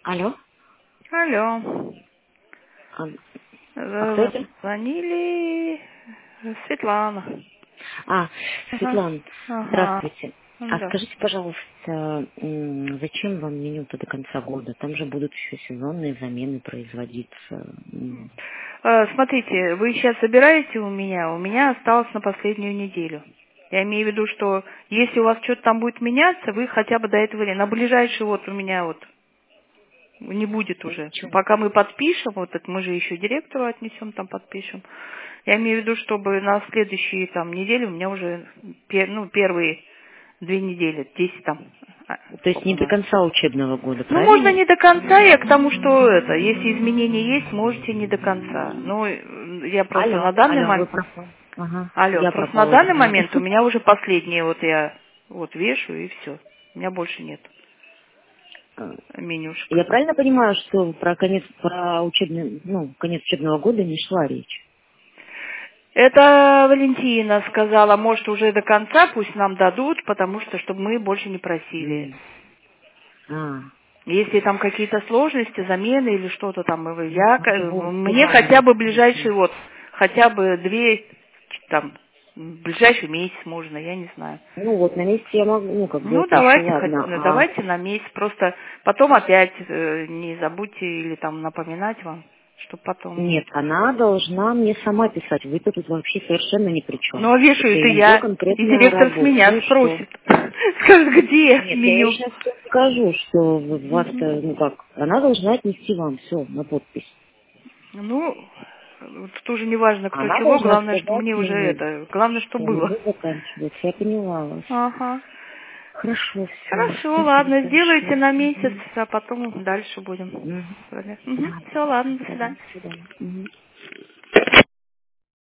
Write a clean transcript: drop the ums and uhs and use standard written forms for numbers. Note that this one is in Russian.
Алло. Алло. А, кто это? Звонили Светлана. А, Ага. Светлана, Ага. здравствуйте. А Да. скажите, пожалуйста, зачем вам меню-то до конца года? Там же будут еще сезонные замены производиться. Смотрите, вы сейчас собираете у меня? У меня осталось на последнюю неделю. Я имею в виду, что если у вас что-то там будет меняться, вы хотя бы до этого на ближайший вот у меня вот не будет уже. Ничего. Пока мы подпишем, вот это мы же еще директору отнесем, там подпишем. Я имею в виду, чтобы на следующие там недели у меня уже первые 2 недели, 10 там. То есть Сколько не у до нас? конца учебного года, Ну, можно правильно? не до конца, я к тому, что это, если изменения есть, можете не до конца. Ну, я просто на данный Алло, вы момент, пропали. Ага, алло, я просто на пропала, данный извините. момент у меня уже последние вот я вот вешаю и все. У меня больше нет менюшек. Я правильно понимаю, что про учебный, конец учебного года не шла речь? Это Валентина сказала, может уже до конца пусть нам дадут, потому что, чтобы мы больше не просили. М. А, Если там какие-то сложности, замены или что-то там, ну, его мне хотя успеваем. бы ближайший вот, хотя бы там, ближайший месяц можно, я не знаю. Ну вот, на месте я могу, Ну, это еще давайте, ладно. давайте на месяц, просто потом опять не забудьте или там напоминать вам, чтобы потом... Нет, она должна мне сама писать. Вы тут вообще совершенно ни при чем. Ну, а Это вешаю это ее я, и конкретная директор с работа. меня Ну и что? спросит, скажет, где Нет, я ей меню. сейчас скажу, что вас-то, Мгм. она должна отнести вам все на подпись. Ну, вот тоже не важно, кто Она чего, должна главное, что сказать мне уже ему, главное, что что было. меню заканчивается. Я поняла вас. Ага. Хорошо, все. Хорошо, Спасибо ладно, сделайте большое. на месяц, Мгм. а потом дальше будем. Мгм. С вами. Да, Все, ладно, до да, свидания. до свидания. Мгм.